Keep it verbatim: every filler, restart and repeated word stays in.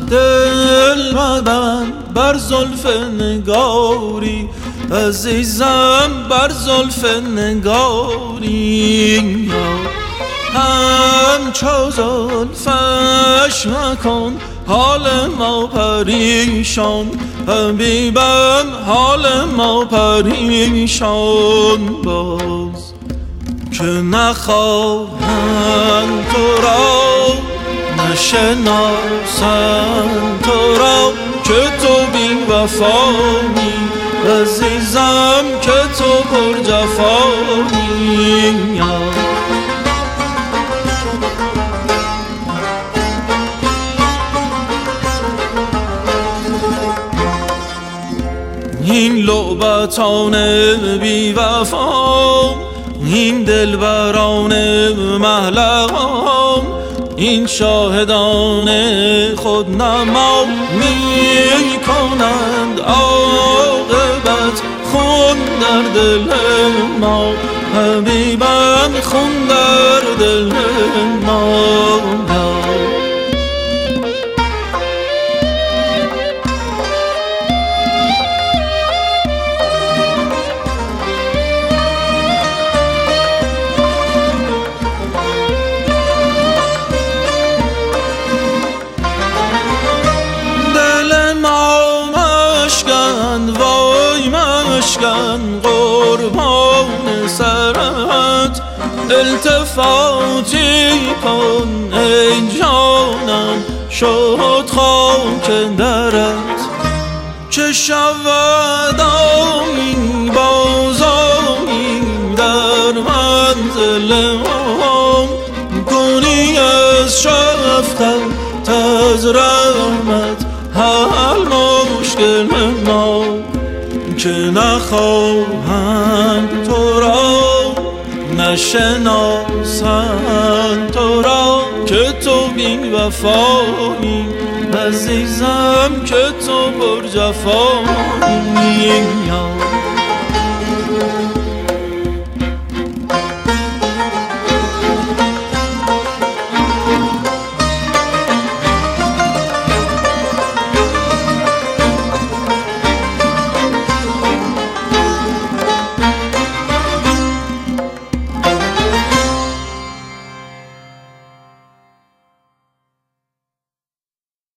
دل مبند بر زلف نگاری، عزیزم بر زلف نگاری. همچو زلفش مکن حال ما پریشان، حبیبم حال ما پریشان. باز که نخواهند تو را، نشناسند تو را که تو بی وفایی، عزیزم که تو پر جفایی. این لعبتان بی وفا، این دلبران محلقان، این شاهدان خودنما می کنند عاقبت خون در دل ما، حبیبم خون در دل ما. قربان سرت التفاتی کن ای جانم، شد خاک درت. چه شود آمین باز آمین در منزل هم، کنی از شفقت از رحمت حل مشکل ما. که نخواهند تو را، نشناسند تو را که تو بی وفایی، عزیزم که تو پر جفایی.